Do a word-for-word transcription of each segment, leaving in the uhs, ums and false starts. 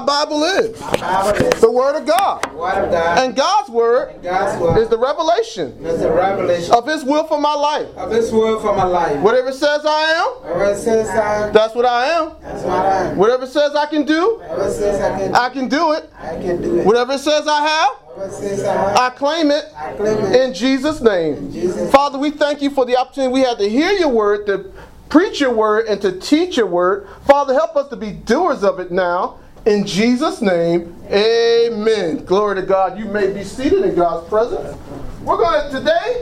Bible is. My Bible is The Word of God. the Word of God. And God's Word And God's Word is the revelation is the revelation of His will for my life. of His will for my life. Whatever it says I am, Whatever it says I am, that's what I am. that's what I am. Whatever it says I can do, Whatever it says I can, I can do it. I can do it. Whatever it says I have, Whatever it says I have, I claim it I claim it. in Jesus' name. Jesus. Father, we thank you for the opportunity we had to hear your word, to preach your word, and to teach your word. Father, help us to be doers of it now. In Jesus' name, amen. Glory to God. You may be seated in God's presence. We're going to, today,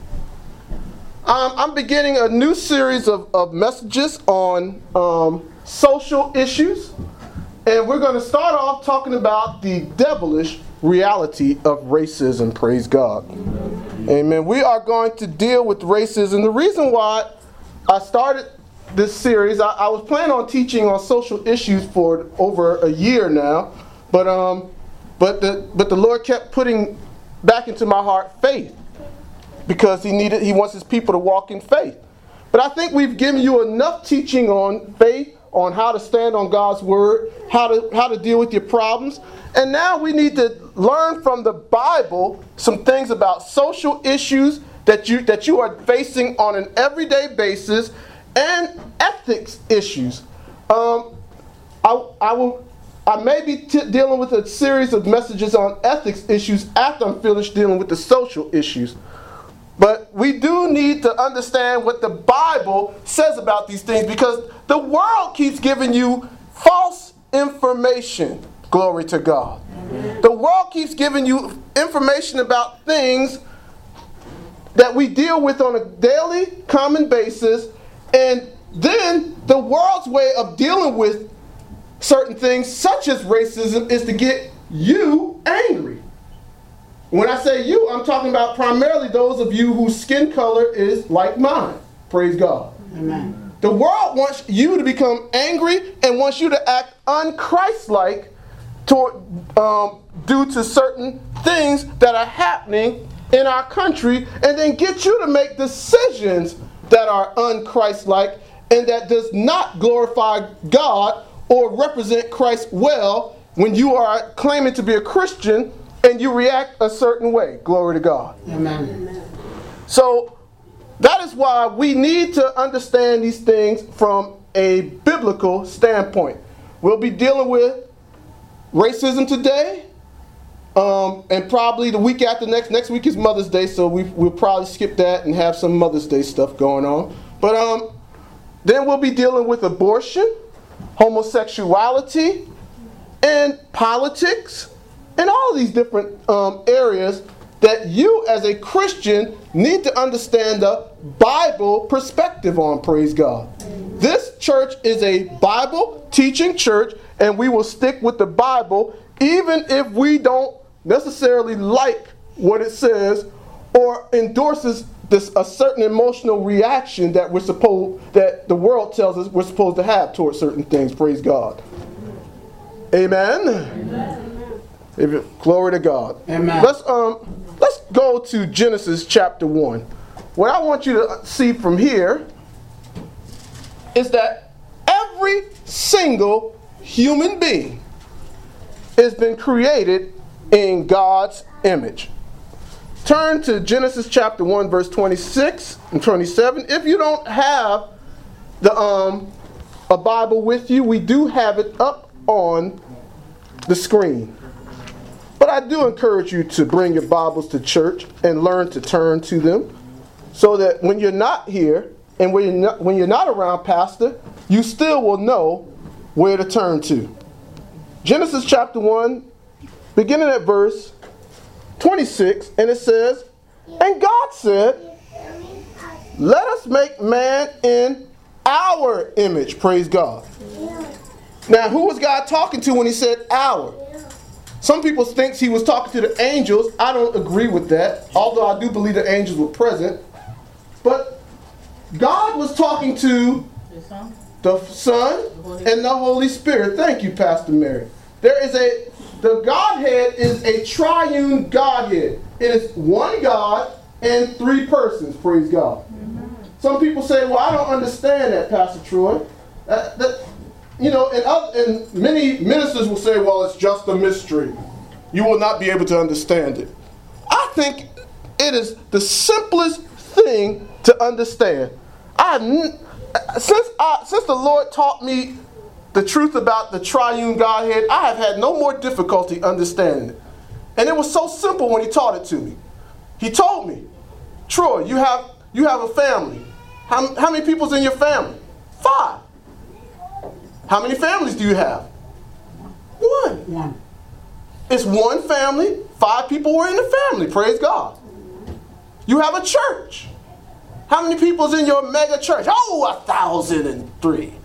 um, I'm beginning a new series of, of messages on um, social issues. And we're going to start off talking about the devilish reality of racism. Praise God. Amen. We are going to deal with racism. The reason why I started this series, I, I was planning on teaching on social issues for over a year now, but um, but the but the Lord kept putting back into my heart faith, because He needed He wants His people to walk in faith. But I think we've given you enough teaching on faith, on how to stand on God's word, how to how to deal with your problems, and now we need to learn from the Bible some things about social issues that you that you are facing on an everyday basis, and ethics issues. Um, I, I will. I may be t- dealing with a series of messages on ethics issues after I'm finished dealing with the social issues. But we do need to understand what the Bible says about these things, because the world keeps giving you false information. Glory to God. Amen. The world keeps giving you information about things that we deal with on a daily, common basis. And then the world's way of dealing with certain things, such as racism, is to get you angry. When I say you, I'm talking about primarily those of you whose skin color is like mine. Praise God. Amen. The world wants you to become angry and wants you to act un-Christ-like toward, um, due to certain things that are happening in our country, and then get you to make decisions that are un-Christ-like and that does not glorify God or represent Christ well when you are claiming to be a Christian and you react a certain way. Glory to God. Amen. So that is why we need to understand these things from a biblical standpoint. We'll be dealing with racism today, um, and probably the week after next. Next week is Mother's Day, so we, we'll probably skip that and have some Mother's Day stuff going on. But um, then we'll be dealing with abortion, homosexuality, and politics, and all of these different um, areas that you as a Christian need to understand the Bible perspective on. Praise God. This church is a Bible teaching church, and we will stick with the Bible even if we don't necessarily like what it says or endorses this a certain emotional reaction that we're supposed that the world tells us we're supposed to have towards certain things. Praise God. Amen. Amen. If it, glory to God. Amen. Let's um let's go to Genesis chapter one. What I want you to see from here is that every single human being has been created in God's image. Turn to Genesis chapter one, verse twenty-six and twenty-seven. If you don't have the um a Bible with you, we do have it up on the screen. But I do encourage you to bring your Bibles to church and learn to turn to them, so that when you're not here and when you're not, when you're not around Pastor, you still will know where to turn to. Genesis chapter one, beginning at verse twenty-six, and it says, "And God said, let us make man in our image." Praise God. Now, who was God talking to when he said our? Some people think he was talking to the angels. I don't agree with that, although I do believe the angels were present. But God was talking to the Son and the Holy Spirit. Thank you, Pastor Mary. There is a, the Godhead is a triune Godhead. It is one God and three persons. Praise God. Some people say, well, I don't understand that, Pastor Troy. That, that, you know, and, other, and many ministers will say, well, it's just a mystery. You will not be able to understand it. I think it is the simplest thing to understand. I since I, since the Lord taught me the truth about the triune Godhead, I have had no more difficulty understanding it. And it was so simple when he taught it to me. He told me, Troy, you have you have a family. How, how many people's in your family? Five. How many families do you have? One. One. It's one family. Five people were in the family. Praise God. You have a church. How many people's in your mega church? Oh, a thousand and three.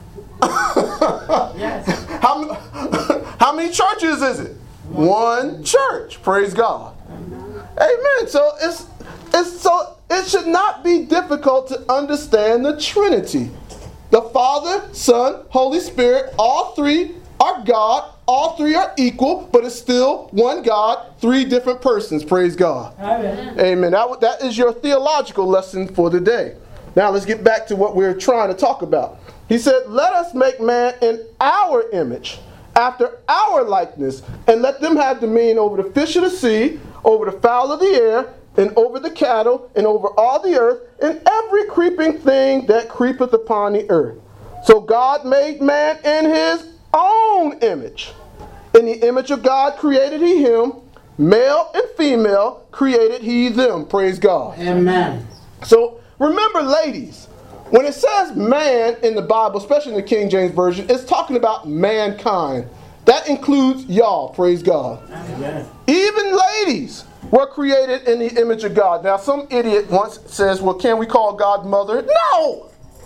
Yes. how, how many churches is it? One church. Praise God. Amen. So it's it's so it should not be difficult to understand the Trinity. The Father, Son, Holy Spirit, all three are God. All three are equal, but it's still one God, three different persons. Praise God. Amen. Amen. That, that is your theological lesson for the day. Now let's get back to what we're trying to talk about. He said, let us make man in our image, after our likeness, and let them have dominion over the fish of the sea, over the fowl of the air, and over the cattle, and over all the earth, and every creeping thing that creepeth upon the earth. So God made man in his own image. In the image of God created he him, male and female created he them. Praise God. Amen. So remember, ladies, when it says man in the Bible, especially in the King James Version, it's talking about mankind. That includes y'all. Praise God. Amen. Even ladies were created in the image of God. Now, some idiot once says, well, can we call God mother? No!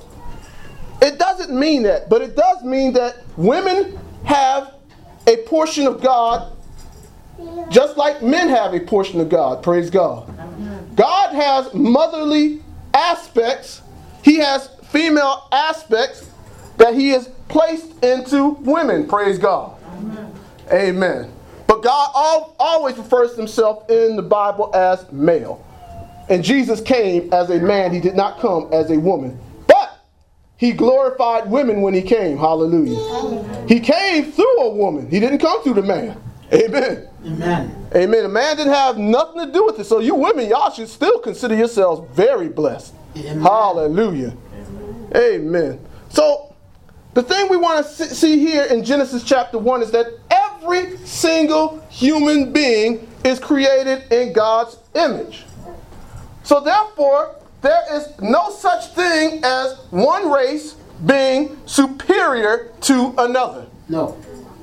It doesn't mean that, but it does mean that women have a portion of God just like men have a portion of God. Praise God. God has motherly aspects. He has female aspects that he has placed into women. Praise God. Amen. Amen. But God al- always refers to himself in the Bible as male. And Jesus came as a man. He did not come as a woman. But he glorified women when he came. Hallelujah. Amen. He came through a woman. He didn't come through the man. Amen. Amen. Amen. A man didn't have nothing to do with it. So you women, y'all should still consider yourselves very blessed. Amen. Hallelujah. Amen. Amen. So the thing we want to see here in Genesis chapter one is that every single human being is created in God's image. So therefore, there is no such thing as one race being superior to another. No.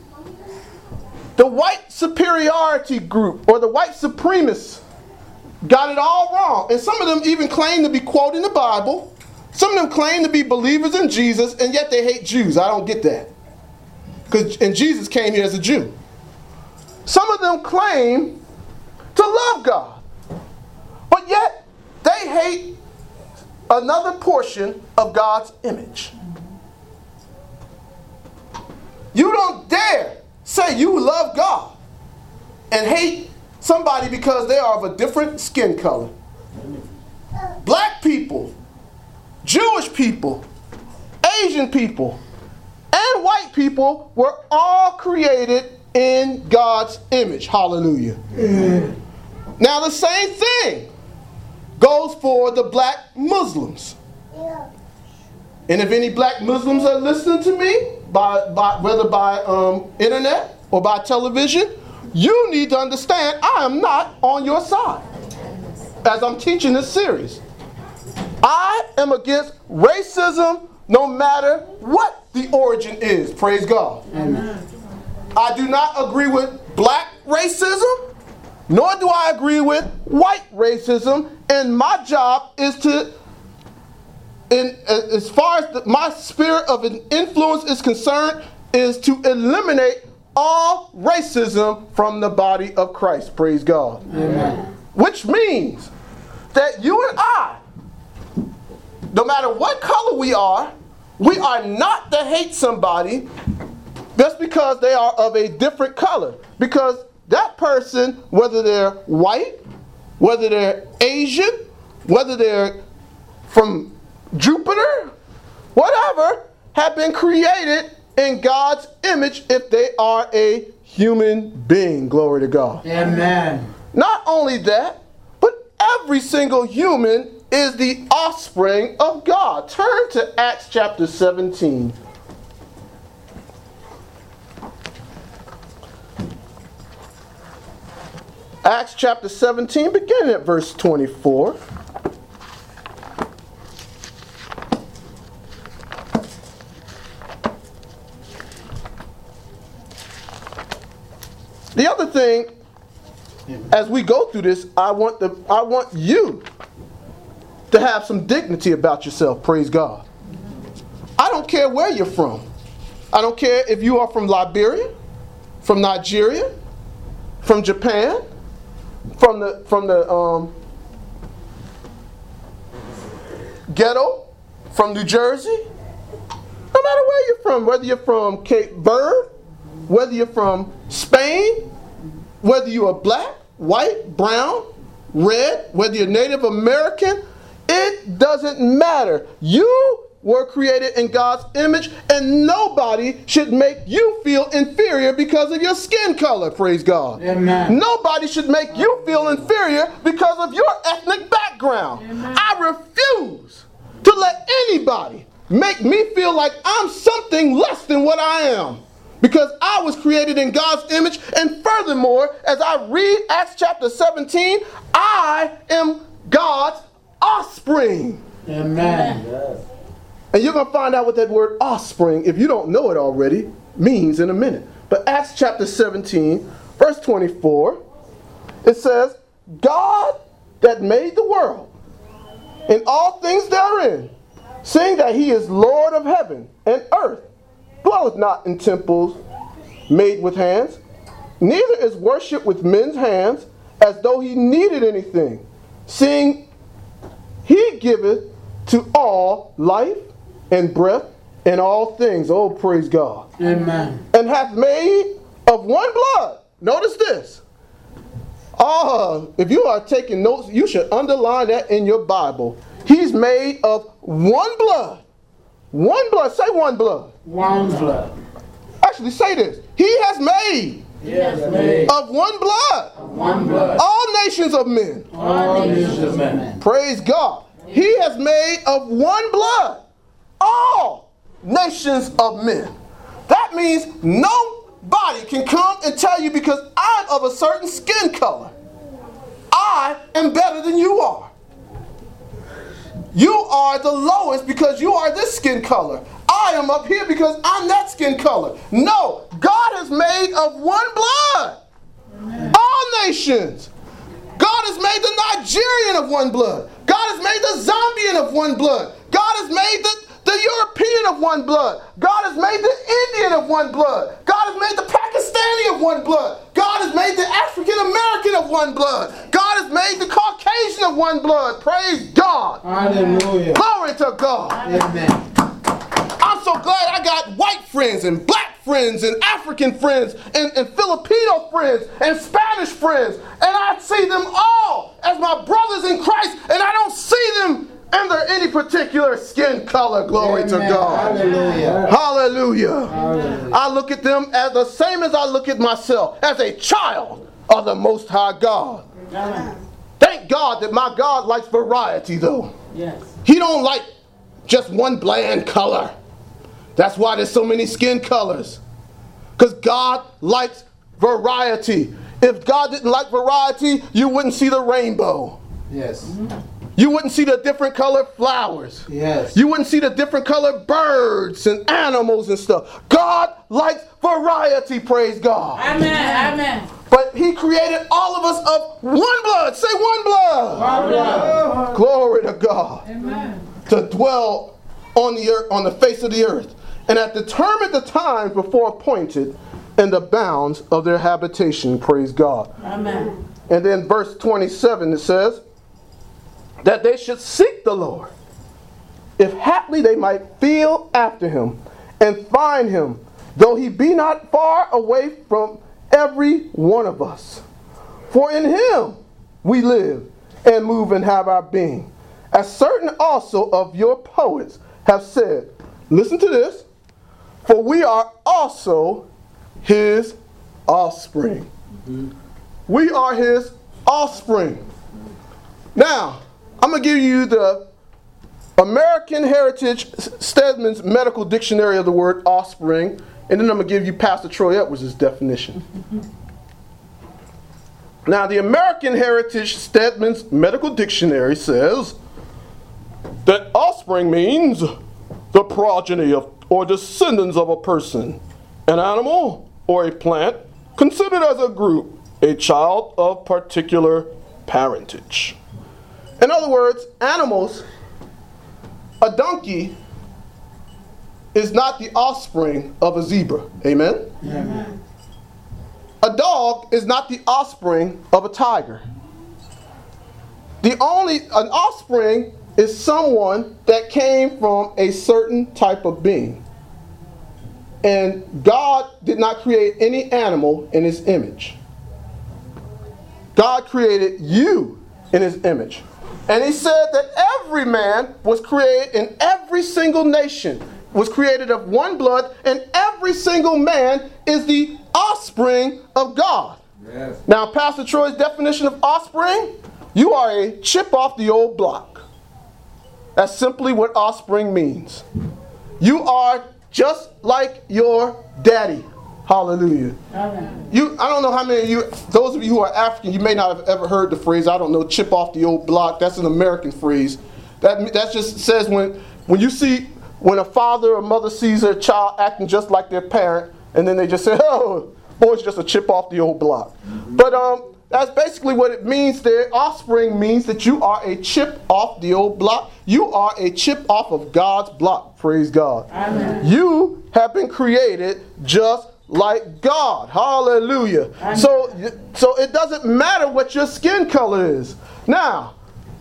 The white superiority group or the white supremacists got it all wrong. And some of them even claim to be quoting the Bible. Some of them claim to be believers in Jesus, and yet they hate Jews. I don't get that. Because and Jesus came here as a Jew. Some of them claim to love God, but yet they hate another portion of God's image. You don't dare say you love God and hate somebody because they are of a different skin color. Black people, Jewish people, Asian people, and white people were all created in God's image. Hallelujah. Mm. Now the same thing goes for the black Muslims. Yeah. And if any black Muslims are listening to me, by, by whether by um, internet or by television, you need to understand I am not on your side as I'm teaching this series. I am against racism no matter what the origin is. Praise God. Amen. I do not agree with black racism, nor do I agree with white racism, and my job is to, in, as far as the, my spirit of an influence is concerned, is to eliminate all racism from the body of Christ. Praise God. Amen. Which means that you and I, no matter what color we are, we are not to hate somebody just because they are of a different color. Because that person, whether they're white, whether they're Asian, whether they're from Jupiter, whatever, have been created in God's image if they are a human being. Glory to God. Amen. Not only that, but every single human is the offspring of God. Turn to Acts chapter seventeen. Acts chapter seventeen, beginning at verse twenty-four. The other thing, as we go through this, I want the I want you to have some dignity about yourself. Praise God. I don't care where you're from. I don't care if you are from Liberia, from Nigeria, from Japan, from the from the um, ghetto, from New Jersey. No matter where you're from, whether you're from Cape Verde, whether you're from Spain, whether you are black, white, brown, red, whether you're Native American, it doesn't matter. You were created in God's image, and nobody should make you feel inferior because of your skin color, praise God. Amen. Nobody should make you feel inferior because of your ethnic background. Amen. I refuse to let anybody make me feel like I'm something less than what I am, because I was created in God's image. And furthermore, as I read Acts chapter seventeen, I am God's offspring. Amen. And you're going to find out what that word offspring, if you don't know it already, means in a minute. But Acts chapter seventeen, verse twenty-four, it says, God that made the world and all things therein, seeing that he is Lord of heaven and earth, dwelleth not in temples made with hands, neither is worship with men's hands, as though he needed anything, seeing he giveth to all life and breath and all things. Oh, praise God. Amen. And hath made of one blood. Notice this. Oh, if you are taking notes, you should underline that in your Bible. He's made of one blood. One blood. Say one blood. One blood. Actually, say this. He has made Yes, made of one blood one blood. all nations of men. All nations of men. Praise God. He has made of one blood all nations of men. That means nobody can come and tell you, because I'm of a certain skin color, I am better than you are. You are the lowest because you are this skin color. I am up here because I'm that skin color. No, God has made of one blood all nations. God has made the Nigerian of one blood. God has made the Zambian of one blood. God has made the, the European of one blood. God has made the Indian of one blood. God has made the Pakistani of one blood. God has made the African American of one blood. God has made the Caucasian of one blood. Praise God. Hallelujah. Glory to God. Amen. I'm so glad I got white friends and black friends and African friends and, and Filipino friends and Spanish friends. And I see them all as my brothers in Christ, and I don't see them under any particular skin color. Glory Amen. to God. Hallelujah. Hallelujah. Hallelujah. I look at them as the same as I look at myself, as a child of the Most High God. Amen. Thank God that my God likes variety, though. Yes. He don't like just one bland color. That's why there's so many skin colors. Because God likes variety. If God didn't like variety, you wouldn't see the rainbow. Yes. You wouldn't see the different colored flowers. Yes. You wouldn't see the different colored birds and animals and stuff. God likes variety, praise God. Amen. Amen. But he created all of us of one blood. Say one blood. One blood. Glory to God. Amen. To dwell on the earth, on the face of the earth, and hath determined the times before appointed and the bounds of their habitation. Praise God. Amen. And then verse twenty-seven, it says that they should seek the Lord, if haply they might feel after him and find him, though he be not far away from every one of us. For in him we live and move and have our being. As certain also of your poets have said, listen to this, For we are also his offspring. Mm-hmm. We are his offspring. Now, I'm going to give you the American Heritage Stedman's Medical Dictionary of the word offspring, and then I'm going to give you Pastor Troy Edwards' definition. Now, the American Heritage Stedman's Medical Dictionary says that offspring means the progeny of or descendants of a person, an animal, or a plant, considered as a group, a child of particular parentage. In other words, animals, a donkey is not the offspring of a zebra. Amen? Amen. A dog is not the offspring of a tiger. The only, an offspring is someone that came from a certain type of being. And God did not create any animal in his image. God created you in his image. And he said that every man was created in every single nation, was created of one blood, and every single man is the offspring of God. Yes. Now, Pastor Troy's definition of offspring, you are a chip off the old block. That's simply what offspring means. You are just like your daddy. Hallelujah. Amen. You, I don't know how many of you, those of you who are African, you may not have ever heard the phrase, I don't know, chip off the old block. That's an American phrase. That, that just says when, when you see, when a father or mother sees their child acting just like their parent, and then they just say, oh, boy's just a chip off the old block. Mm-hmm. But um, that's basically what it means there. Offspring means that you are a chip off the old block. You are a chip off of God's block. Praise God. Amen. You have been created just like God. Hallelujah. Amen. So, so it doesn't matter what your skin color is. Now,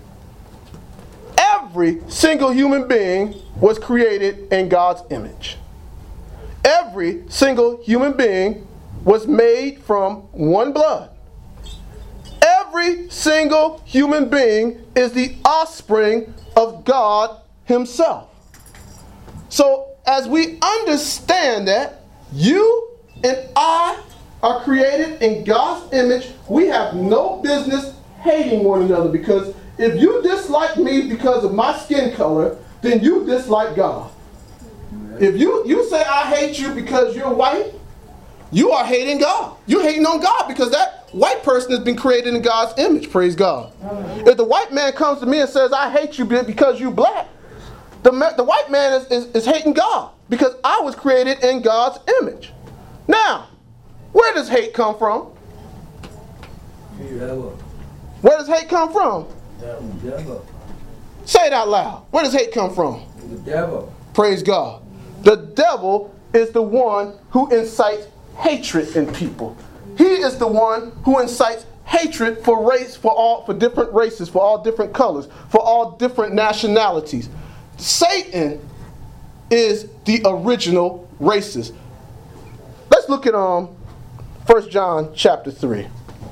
every single human being was created in God's image. Every single human being was made from one blood. Every single human being is the offspring of God himself. So as we understand that you and I are created in God's image, we have no business hating one another, because if you dislike me because of my skin color, then you dislike God. If you, you say I hate you because you're white, you are hating God. You're hating on God because that white person has been created in God's image. Praise God. Amen. If the white man comes to me and says I hate you because you're black, the, the white man is, is, is hating God because I was created in God's image. Now, where does hate come from? Where does hate come from? The devil. Say it out loud. Where does hate come from? The devil. Praise God. The devil is the one who incites hatred in people. He is the one who incites hatred for race, for all, for different races, for all different colors, for all different nationalities. Satan is the original racist. Let's look at um First John chapter three.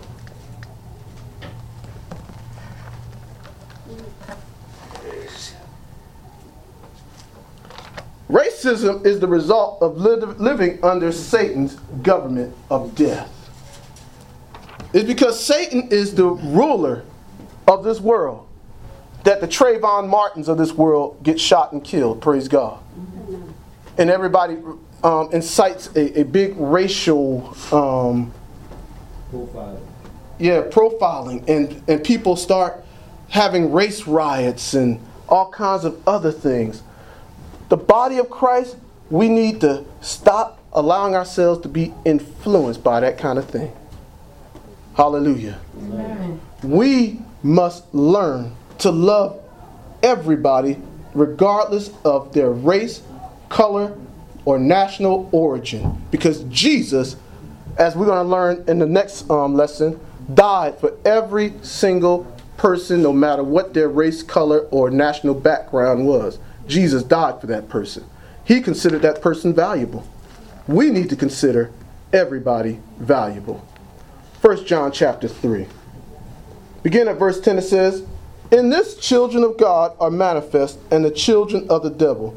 Racism is the result of li- living under Satan's government of death. It's because Satan is the ruler of this world that the Trayvon Martins of this world get shot and killed. Praise God. And everybody um, incites a, a big racial um, profiling. Yeah, profiling, and and people start having race riots and all kinds of other things. The body of Christ, we need to stop allowing ourselves to be influenced by that kind of thing. Hallelujah. Amen. We must learn to love everybody regardless of their race, color, or national origin. Because Jesus, as we're going to learn in the next um, lesson, died for every single person, no matter what their race, color, or national background was. Jesus died for that person. He considered that person valuable. We need to consider everybody valuable. First John chapter three. Begin at verse ten. It says, "In this children of God are manifest, and the children of the devil.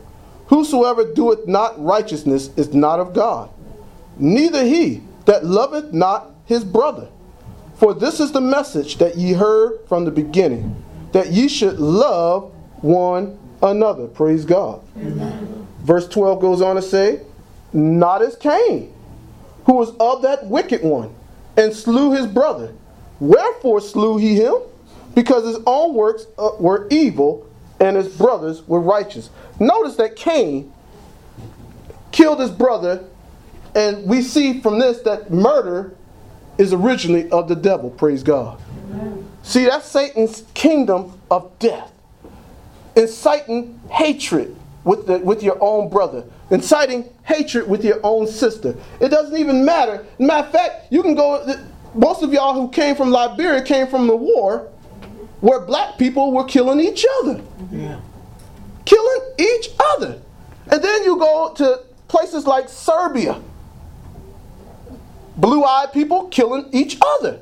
Whosoever doeth not righteousness is not of God, neither he that loveth not his brother. For this is the message that ye heard from the beginning, that ye should love one another. Praise God. Amen. Verse twelve goes on to say, not as Cain, who was of that wicked one, and slew his brother. Wherefore slew he him? Because his own works uh, were evil, and his brothers were righteous. Notice that Cain killed his brother, and we see from this that murder is originally of the devil. Praise God. Amen. See, that's Satan's kingdom of death. Inciting hatred with the, with your own brother. Inciting hatred with your own sister. It doesn't even matter. Matter of fact, you can go, most of y'all who came from Liberia came from the war where black people were killing each other. Yeah. Killing each other. And then you go to places like Serbia. Blue-eyed people killing each other.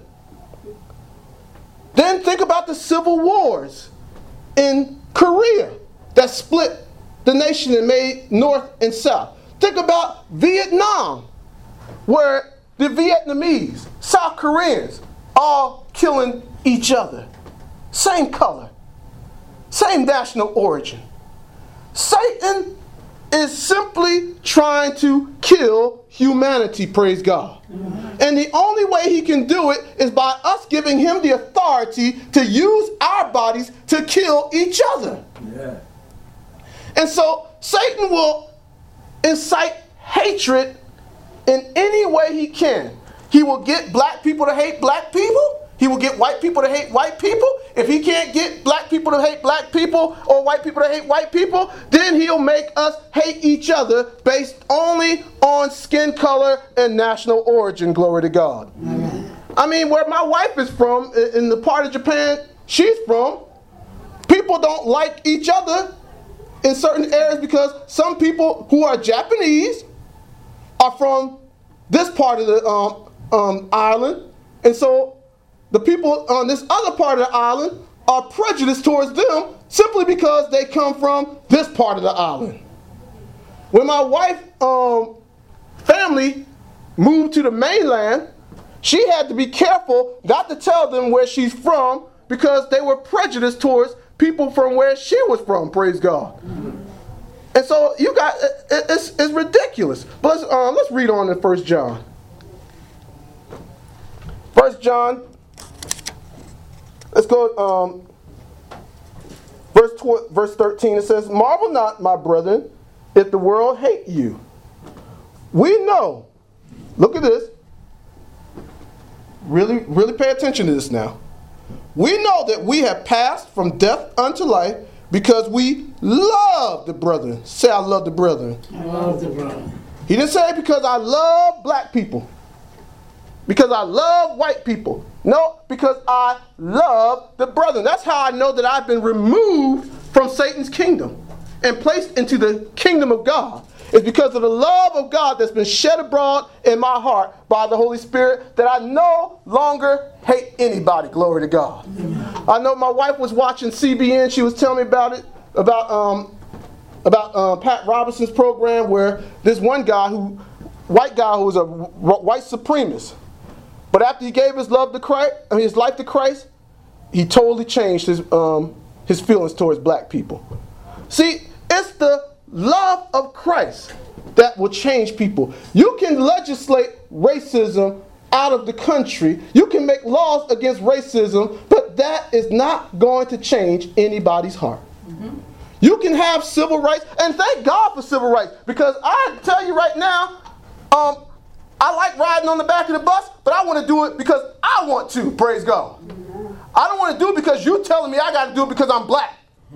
Then think about the civil wars in Korea that split the nation and made North and South. Think about Vietnam, where the Vietnamese, South Koreans, all killing each other. Same color, same national origin. Satan is simply trying to kill humanity, praise God. Mm-hmm. And the only way he can do it is by us giving him the authority to use our bodies to kill each other. Yeah. And so Satan will incite hatred in any way he can. He will get black people to hate black people. He will get white people to hate white people. If he can't get black people to hate black people or white people to hate white people, then he'll make us hate each other based only on skin color and national origin. Glory to God. Amen. I mean, where my wife is from, in the part of Japan she's from, people don't like each other in certain areas because some people who are Japanese are from this part of the um, um, island. And so the people on this other part of the island are prejudiced towards them simply because they come from this part of the island. When my wife's um, family moved to the mainland, she had to be careful not to tell them where she's from because they were prejudiced towards people from where she was from, praise God. And so you got, it, it's, it's ridiculous. But let's, uh, let's read on in First John. First John. Let's go, um, verse tw- verse thirteen. It says, marvel not, my brethren, if the world hate you. We know, look at this. Really, really pay attention to this now. We know that we have passed from death unto life because we love the brethren. Say, I love the brethren. I love the brethren. He didn't say because I love black people. Because I love white people. No, because I love the brethren. That's how I know that I've been removed from Satan's kingdom and placed into the kingdom of God. It's because of the love of God that's been shed abroad in my heart by the Holy Spirit that I no longer hate anybody. Glory to God. Amen. I know my wife was watching C B N. She was telling me about it, about um, about um, Pat Robinson's program where this one guy, who, white guy who was a white supremacist, but after he gave his love to Christ, I mean, his life to Christ, he totally changed his um, his feelings towards black people. See, it's the love of Christ that will change people. You can legislate racism out of the country. You can make laws against racism, but that is not going to change anybody's heart. Mm-hmm. You can have civil rights, and thank God for civil rights, because I tell you right now, um, I like riding on the back of the bus, but I want to do it because I want to, praise God. I don't want to do it because you're telling me I got to do it because I'm black.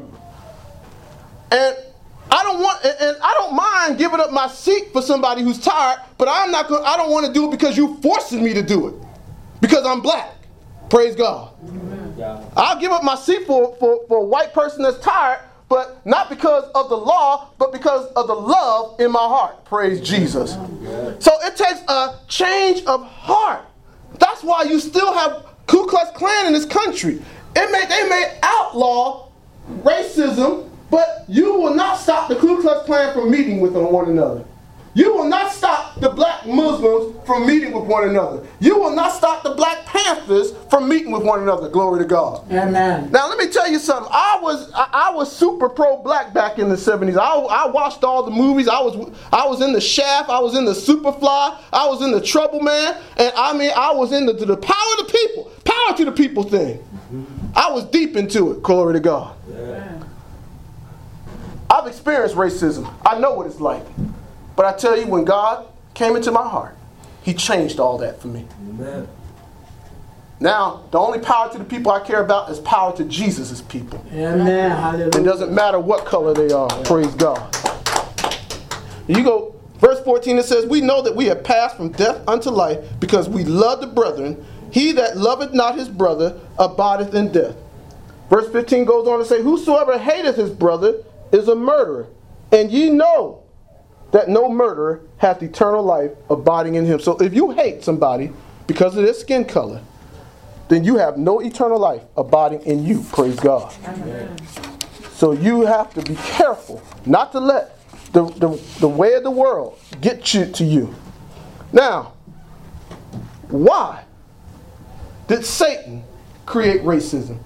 And I don't want, and I don't mind giving up my seat for somebody who's tired, but I'm not going. I don't want to do it because you forcing me to do it, because I'm black. Praise God. Yeah. I'll give up my seat for, for, for a white person that's tired, but not because of the law, but because of the love in my heart. Praise Jesus. So it takes a change of heart. That's why you still have Ku Klux Klan in this country. It may, they may outlaw racism But you will not stop the Ku Klux Klan from meeting with one another. You will not stop the black Muslims from meeting with one another. You will not stop the Black Panthers from meeting with one another. Glory to God. Amen. Now let me tell you something. I was I, I was super pro-black back in the seventies. I, I watched all the movies. I was I was in the Shaft. I was in the Superfly. I was in the Trouble Man. And I mean I was in the, to the power of the people, power to the people thing. I was deep into it. Glory to God. Yeah. I've experienced racism. I know what it's like. But I tell you, when God came into my heart, He changed all that for me. Amen. Now, the only power to the people I care about is power to Jesus' people. Amen. Hallelujah. It doesn't matter what color they are. Praise God. You go, verse fourteen, it says, we know that we have passed from death unto life because we love the brethren. He that loveth not his brother abideth in death. Verse fifteen goes on to say, whosoever hateth his brother is a murderer. And ye know that no murderer hath eternal life abiding in him. So if you hate somebody because of their skin color, then you have no eternal life abiding in you. Praise God. Amen. So you have to be careful not to let the, the, the way of the world get you to you. Now, why did Satan create racism?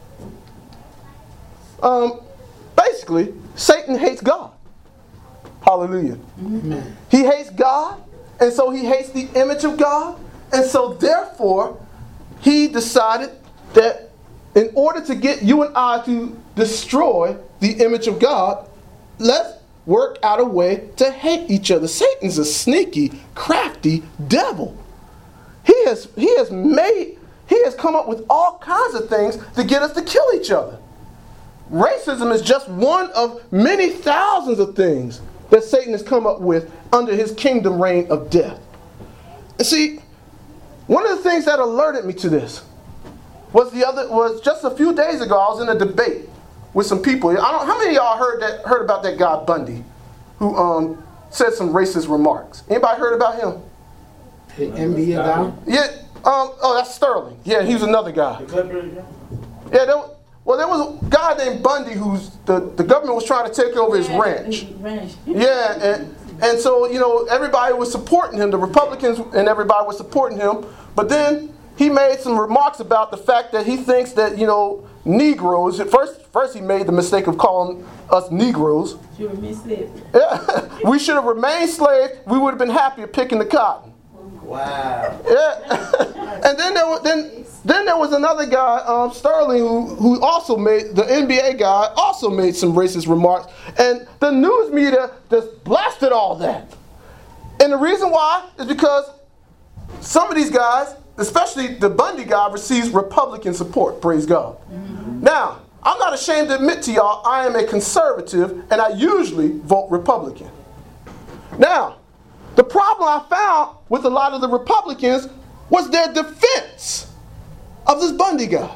Um, basically, Satan hates God. Hallelujah. Amen. He hates God, and so he hates the image of God, and so therefore he decided that in order to get you and I to destroy the image of God, let's work out a way to hate each other. Satan's a sneaky, crafty devil. He has he has made he has come up with all kinds of things to get us to kill each other. Racism is just one of many thousands of things that Satan has come up with under his kingdom reign of death. And see, one of the things that alerted me to this was the other was just a few days ago. I was in a debate with some people. I don't. How many of y'all heard that heard about that guy Bundy, who um, said some racist remarks? Anybody heard about him? The N B A guy? Yeah. Um. Oh, that's Sterling. Yeah, he was another guy. Yeah. There, well, there was a guy named Bundy who's the, the government was trying to take over his ranch. Yeah, and and so you know everybody was supporting him. The Republicans and everybody was supporting him. But then he made some remarks about the fact that he thinks that you know Negroes. At first, first he made the mistake of calling us Negroes. You were misled. Yeah, we should have remained slaves. We would have been happier picking the cotton. Wow. Yeah, and then there was then then there was another guy, um, Sterling, who who also made the N B A guy also made some racist remarks, and the news media just blasted all that. And the reason why is because some of these guys, especially the Bundy guy, receives Republican support. Praise God. Mm-hmm. Now, I'm not ashamed to admit to y'all, I am a conservative, and I usually vote Republican. Now, the problem I found with a lot of the Republicans was their defense of this Bundy guy.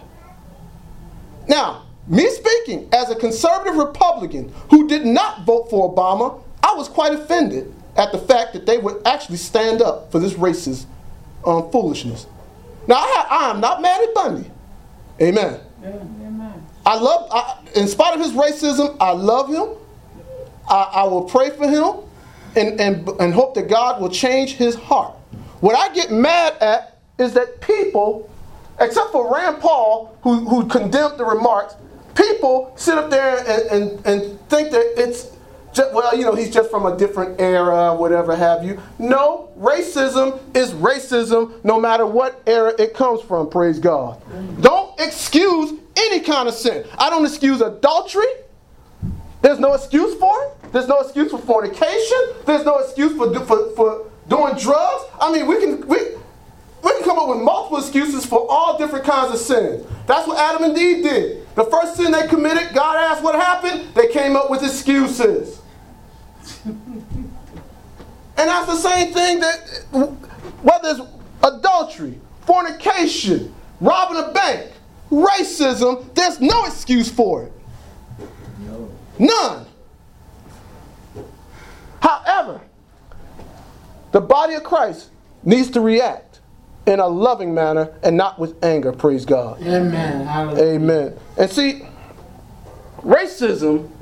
Now, me speaking as a conservative Republican who did not vote for Obama, I was quite offended at the fact that they would actually stand up for this racist um, foolishness. Now, I, ha- I am not mad at Bundy. Amen. Amen. I love, I, in spite of his racism, I love him. I, I will pray for him. And, and, and hope that God will change his heart. What I get mad at is that people, except for Rand Paul, who, who condemned the remarks, people sit up there and, and, and think that it's just, well, you know, he's just from a different era, whatever have you. No, racism is racism no matter what era it comes from, praise God. Don't excuse any kind of sin. I don't excuse adultery. There's no excuse for it. There's no excuse for fornication. There's no excuse for, for, for doing drugs. I mean, we can we, we can come up with multiple excuses for all different kinds of sins. That's what Adam and Eve did. The first sin they committed, God asked what happened. They came up with excuses. And that's the same thing that, whether it's adultery, fornication, robbing a bank, racism, there's no excuse for it. None. However, the body of Christ needs to react in a loving manner and not with anger, praise God. Amen. Hallelujah. Amen. And see, racism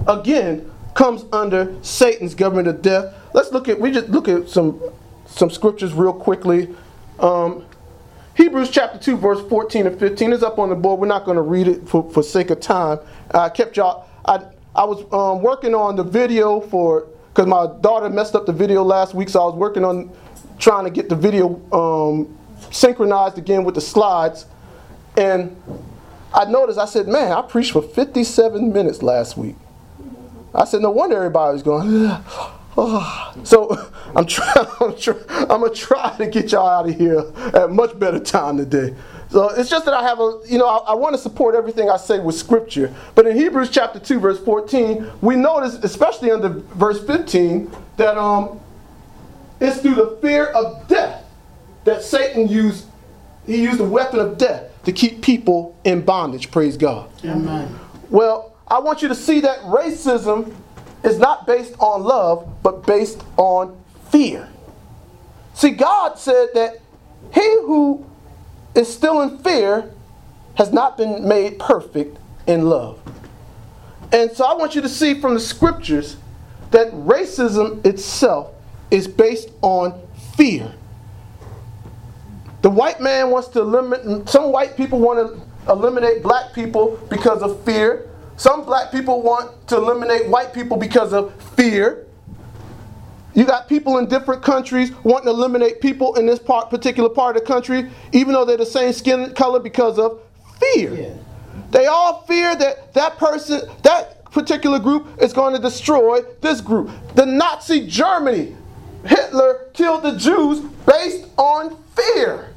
again, comes under Satan's government of death. Let's look at, we just look at some, some scriptures real quickly. Um, Hebrews chapter two, verse fourteen and fifteen is up on the board. We're not going to read it for, for sake of time. I kept y'all, I, I was um, working on the video for, because my daughter messed up the video last week, so I was working on trying to get the video um, synchronized again with the slides. And I noticed, I said, man, I preached for fifty-seven minutes last week. I said, no wonder everybody was going, oh. So I'm trying, I'm, try, I'm going to try to get y'all out of here at a much better time today. So it's just that I have a, you know, I, I want to support everything I say with scripture. But in Hebrews chapter two, verse fourteen, we notice, especially under verse fifteen, that um, it's through the fear of death that Satan used, he used the weapon of death to keep people in bondage, praise God. Amen. Well, I want you to see that racism is not based on love, but based on fear. See, God said that he who is still in fear has not been made perfect in love. And so I want you to see from the scriptures that racism itself is based on fear. The white man wants to eliminate, some white people want to eliminate black people because of fear. Some black people want to eliminate white people because of fear. You got people in different countries wanting to eliminate people in this part, particular part of the country, even though they're the same skin color, because of fear. Yeah. They all fear that that person, that particular group is going to destroy this group. The Nazi Germany, Hitler killed the Jews based on fear.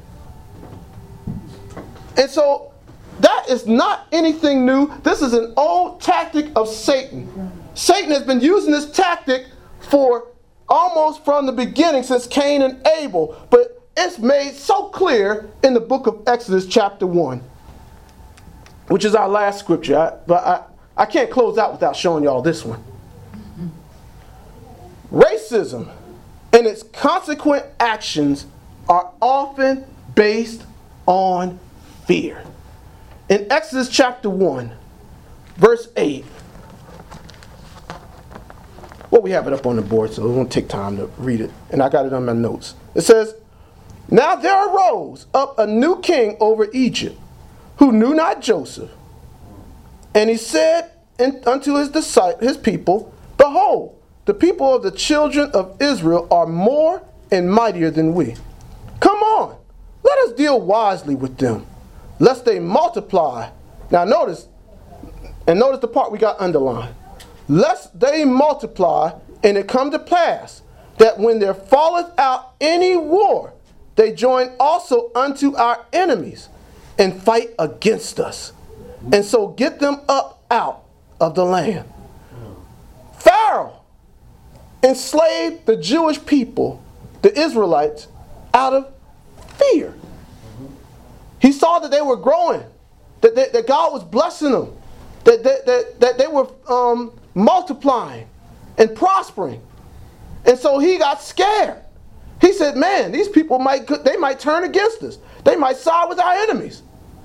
And so that is not anything new. This is an old tactic of Satan. Satan has been using this tactic for almost from the beginning, since Cain and Abel. But it's made so clear in the book of Exodus chapter one, which is our last scripture. I, but I, I can't close out without showing y'all this one. Racism and its consequent actions are often based on fear. In Exodus chapter one, verse eight, well, we have it up on the board, so it won't take time to read it. And I got it on my notes. It says, now there arose up a new king over Egypt, who knew not Joseph. And he said in, unto his disciples, his people, behold, the people of the children of Israel are more and mightier than we. Come on, let us deal wisely with them, lest they multiply. Now notice, and notice the part we got underlined. Lest they multiply, and it come to pass, that when there falleth out any war, they join also unto our enemies, and fight against us, and so get them up out of the land. Pharaoh enslaved the Jewish people, the Israelites, out of fear. He saw that they were growing, that, that, that God was blessing them, that, that, that, that they were um, multiplying and prospering. And so he got scared. He said, man, these people might, they might turn against us. They might side with our enemies.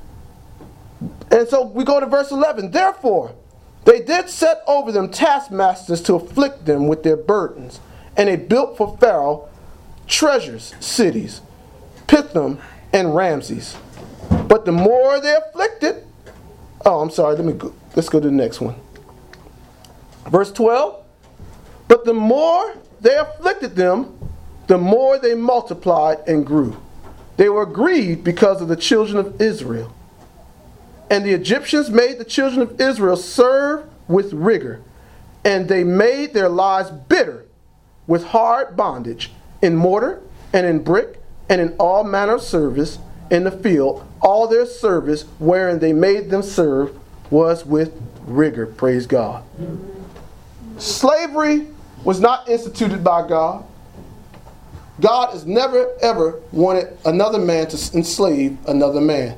And so we go to verse eleven. Therefore, they did set over them taskmasters to afflict them with their burdens. And they built for Pharaoh treasures, cities, Pithom and Ramses. But the more they afflicted, oh, I'm sorry, let me go, let's go to the next one. Verse twelve, but the more they afflicted them, the more they multiplied and grew. They were grieved because of the children of Israel. And the Egyptians made the children of Israel serve with rigor, and they made their lives bitter with hard bondage in mortar and in brick and in all manner of service in the field. All their service wherein they made them serve was with rigor. Praise God. Slavery was not instituted by God. God has never ever wanted another man to enslave another man.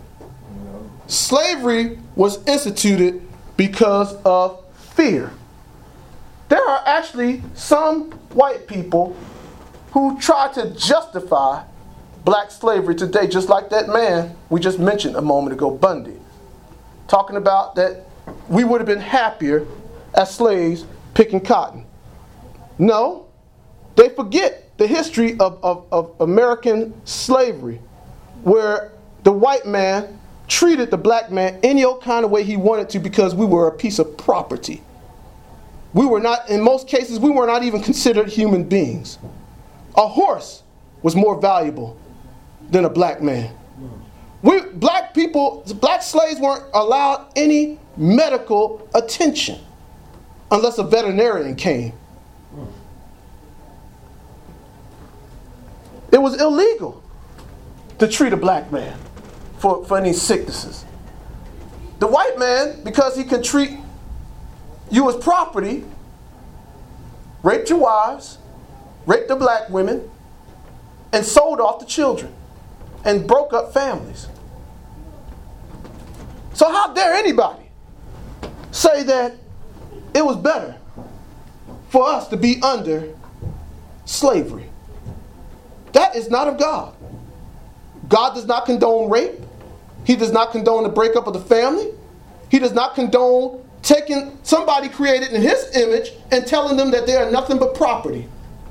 Slavery was instituted because of fear. There are actually some white people who try to justify black slavery today, just like that man we just mentioned a moment ago, Bundy, talking about that we would have been happier as slaves picking cotton. No, they forget the history of, of, of American slavery, where the white man treated the black man any old kind of way he wanted to because we were a piece of property. We were not, in most cases, we were not even considered human beings. A horse was more valuable than a black man. We, black people, black slaves weren't allowed any medical attention unless a veterinarian came. It was illegal to treat a black man for, for any sicknesses. The white man, because he can treat you as property, raped your wives, raped the black women, and sold off the children, and broke up families. So how dare anybody say that it was better for us to be under slavery? That is not of God. God does not condone rape. He does not condone the breakup of the family. He does not condone taking somebody created in his image and telling them that they are nothing but property.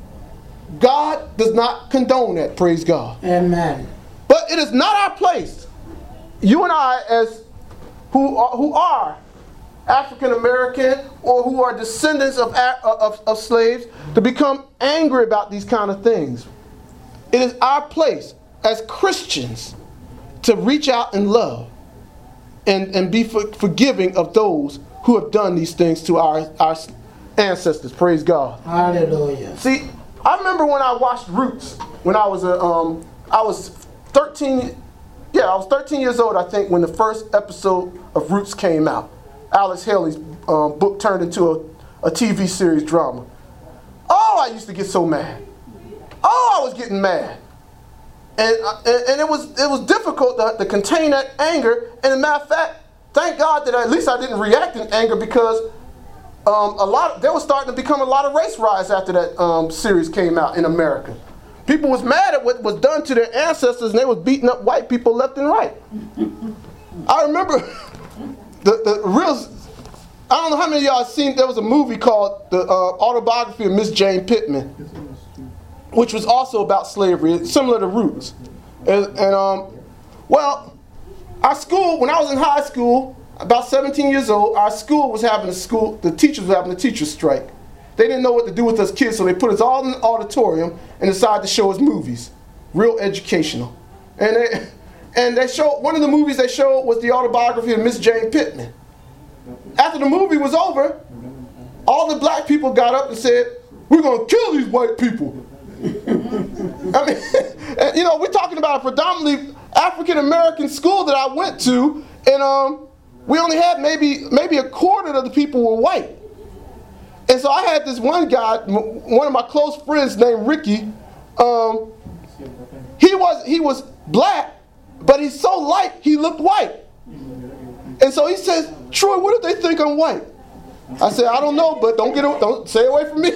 God does not condone that, praise God. Amen. But it is not our place, you and I, as who are, who are African American or who are descendants of, of, of slaves, to become angry about these kind of things. It is our place as Christians to reach out and love and, and be for, forgiving of those who have done these things to our, our ancestors. Praise God. Hallelujah. See, I remember when I watched Roots when I was a um I was thirteen. Yeah, I was thirteen years old, I think, when the first episode of Roots came out. Alex Haley's um, book turned into a, a T V series drama. Oh, I used to get so mad. Oh, I was getting mad. And, uh, and and it was it was difficult to, to contain that anger. And as a matter of fact, thank God that at least I didn't react in anger, because um, a lot of, there was starting to become a lot of race riots after that um, series came out in America. People was mad at what was done to their ancestors, and they was beating up white people left and right. I remember the the real. I don't know how many of y'all have seen. There was a movie called The uh, Autobiography of Miss Jane Pittman, which was also about slavery, similar to Roots. And, and um, well, our school, when I was in high school, about seventeen years old, our school was having a school, the teachers were having a teacher's strike. They didn't know what to do with us kids, so they put us all in the auditorium and decided to show us movies, real educational. And they, and they showed, one of the movies they showed was the autobiography of Miss Jane Pittman. After the movie was over, all the black people got up and said, "We're going to kill these white people." I mean, you know, we're talking about a predominantly African-American school that I went to, and um, we only had maybe maybe a quarter of the people were white. And so I had this one guy, one of my close friends named Ricky. Um, he was he was black, but he's so light he looked white. And so he says, "Troy, what if they think I'm white?" I said, "I don't know, but don't get don't stay away from me."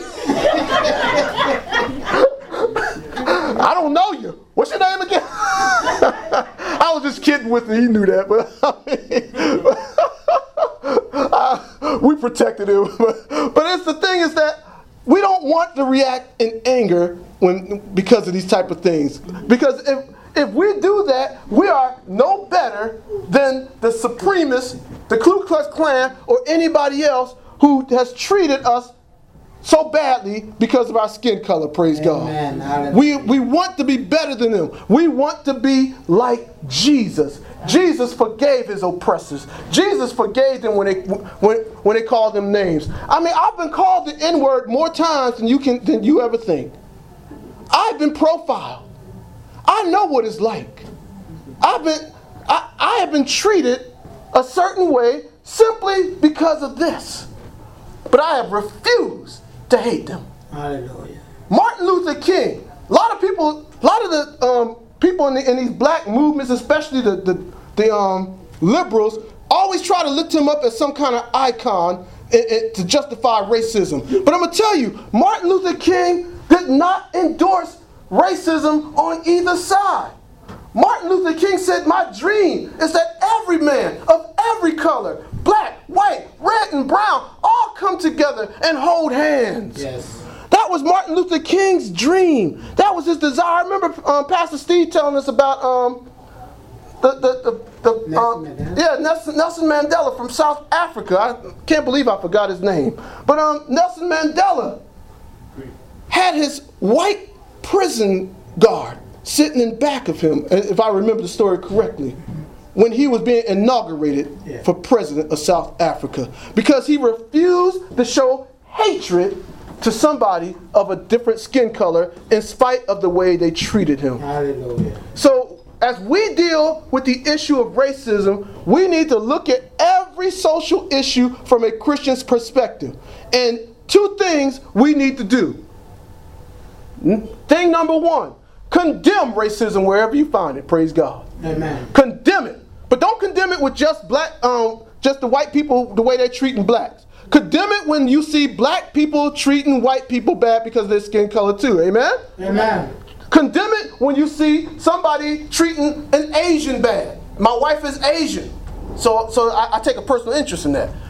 I don't know you. What's your name again? I was just kidding with him. He knew that, but I mean, uh, we protected him. But it's the thing is that we don't want to react in anger when because of these type of things. Because if if we do that, we are no better than the supremacists, the Ku Klux Klan, or anybody else who has treated us so badly because of our skin color, praise Amen. God. We we want to be better than them. We want to be like Jesus. Jesus forgave his oppressors. Jesus forgave them when they when, when they called them names. I mean, I've been called the N-word more times than you can than you ever think. I've been profiled. I know what it's like. I've been I, I have been treated a certain way simply because of this. But I have refused to hate them. Hallelujah. Martin Luther King. A lot of people, a lot of the um, people in, the, in these black movements, especially the the, the um, liberals, always try to lift him up as some kind of icon and, and to justify racism. But I'm gonna tell you, Martin Luther King did not endorse racism on either side. Martin Luther King said, "My dream is that every man of every color, black, white, red, and brown, all come together and hold hands. Yes. That was Martin Luther King's dream. That was his desire. I remember um, Pastor Steve telling us about um, the the the, the Nelson um, Mandela. yeah Nelson, Nelson Mandela from South Africa. I can't believe I forgot his name. But um, Nelson Mandela had his white prison guard sitting in back of him, if I remember the story correctly, when he was being inaugurated Yeah. for president of South Africa, because he refused to show hatred to somebody of a different skin color in spite of the way they treated him. Hallelujah. So as we deal with the issue of racism, we need to look at every social issue from a Christian's perspective. And two things we need to do. Thing number one, condemn racism wherever you find it, praise God. Amen. Condemn it. But don't condemn it with just black, um, just the white people, the way they're treating blacks. Condemn it when you see black people treating white people bad because of their skin color too. Amen? Amen. Condemn it when you see somebody treating an Asian bad. My wife is Asian, so so I, I take a personal interest in that.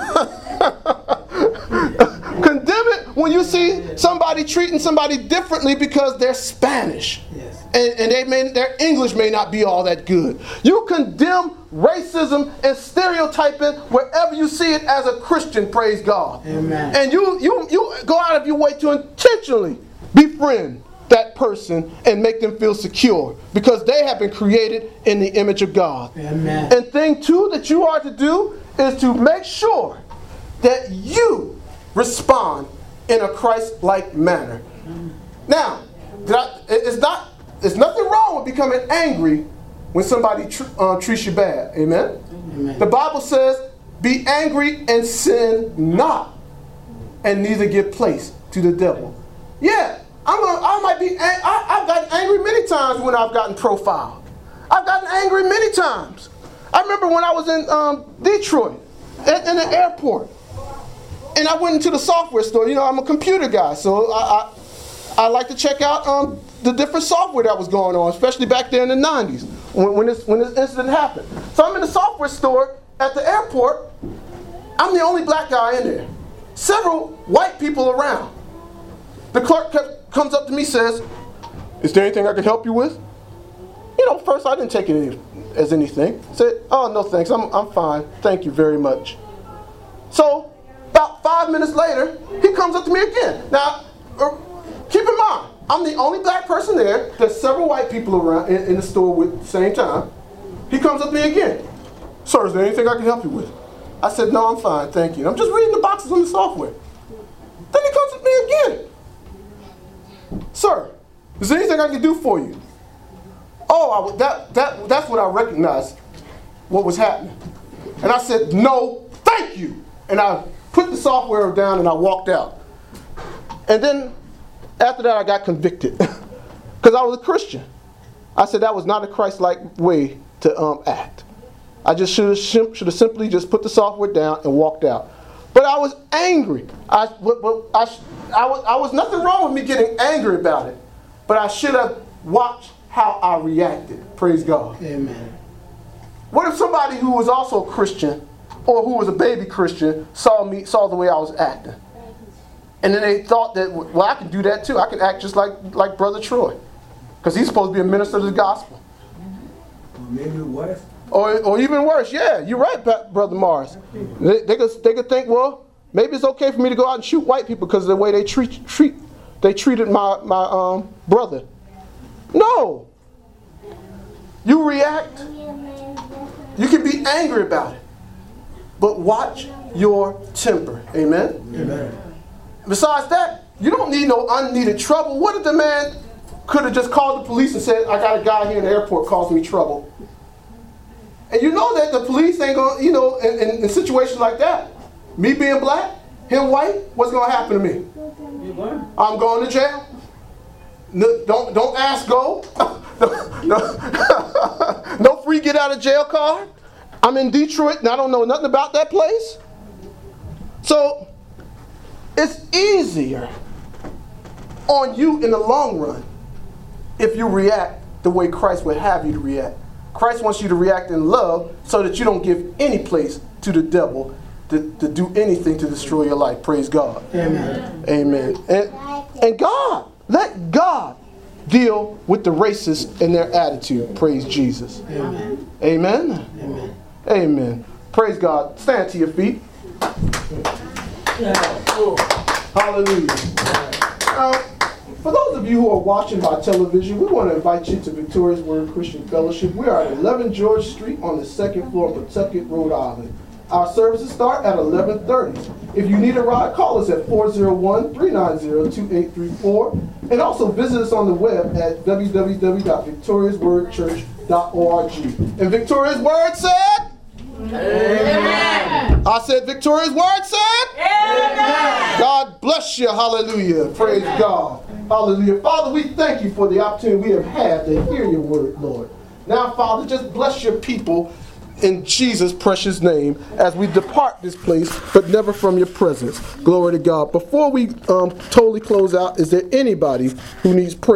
Condemn it when you see somebody treating somebody differently because they're Spanish. Yes. And, and they may, their English may not be all that good. You condemn racism and stereotyping wherever you see it as a Christian, praise God. Amen. And you, you, you go out of your way to intentionally befriend that person and make them feel secure because they have been created in the image of God. Amen. And thing two that you are to do is to make sure that you respond in a Christ-like manner. Now, did I, it's not, it's nothing wrong with becoming angry when somebody tr- uh, treats you bad. Amen? Amen. The Bible says, "Be angry and sin not, and neither give place to the devil." Yeah, I'm gonna, I might be. Ang- I, I've gotten angry many times when I've gotten profiled. I've gotten angry many times. I remember when I was in um, Detroit, at, in the airport, and I went into the software store. You know, I'm a computer guy, so I I, I like to check out um, the different software that was going on, especially back there in the nineties when, when this when this incident happened. So I'm in the software store at the airport. I'm the only black guy in there. Several white people around. The clerk kept, comes up to me, says, "Is there anything I can help you with?" You know, first I didn't take it as anything. I said, "Oh, no thanks, I'm, I'm fine. Thank you very much." So, about five minutes later, he comes up to me again. Now, uh, keep in mind, I'm the only black person there. There's several white people around in, in the store at the same time. He comes up to me again. "Sir, is there anything I can help you with?" I said, "No, I'm fine, thank you." I'm just reading the boxes on the software. Then he comes to me again. "Sir, is there anything I can do for you?" Oh, I, that, that, that's when I recognized what was happening. And I said, "No, thank you." And I put the software down and I walked out. And then after that, I got convicted because I was a Christian. I said that was not a Christ-like way to um, act. I just should have should have simply just put the software down and walked out. But I was angry. I, but, but I, I, was, I was nothing wrong with me getting angry about it. But I should have watched how I reacted. Praise God. Amen. What if somebody who was also a Christian or who was a baby Christian saw me, saw the way I was acting? And then they thought that, well, I can do that too. I can act just like, like Brother Troy. Because he's supposed to be a minister of the gospel. Maybe worse. Or, or even worse, yeah, you're right, Brother Morris. They, they, could, they could think, well, maybe it's okay for me to go out and shoot white people because of the way they treat, treat they treated my, my um, brother. No. You react. You can be angry about it. But watch your temper. Amen? Amen. Besides that, you don't need no unneeded trouble. What if the man could have just called the police and said, "I got a guy here in the airport causing me trouble"? And you know that the police ain't going to, you know, in, in, in situations like that, me being black, him white, what's going to happen to me? I'm going to jail. No, don't don't ask go. no, no, no free get out of jail card. I'm in Detroit and I don't know nothing about that place. So it's easier on you in the long run if you react the way Christ would have you to react. Christ wants you to react in love so that you don't give any place to the devil to, to do anything to destroy your life. Praise God. Amen. Amen. And, and God, let God deal with the racists and their attitude. Praise Jesus. Amen. Amen. Amen. Amen. Praise God. Stand to your feet. Hallelujah. Now, for those of you who are watching by television, we want to invite you to Victoria's Word Christian Fellowship. We are at eleven George Street on the second floor of Pawtucket, Rhode Island. Our services start at eleven thirty. If you need a ride, call us at four oh one, three nine zero, two eight three four. And also visit us on the web at w w w dot victorias word church dot org. And Victoria's Word said? Amen. I said Victoria's Word said? Amen. God bless you. Hallelujah. Praise God. Hallelujah. Father, we thank you for the opportunity we have had to hear your word, Lord. Now, Father, just bless your people in Jesus' precious name as we depart this place, but never from your presence. Glory to God. Before we um, totally close out, is there anybody who needs prayer?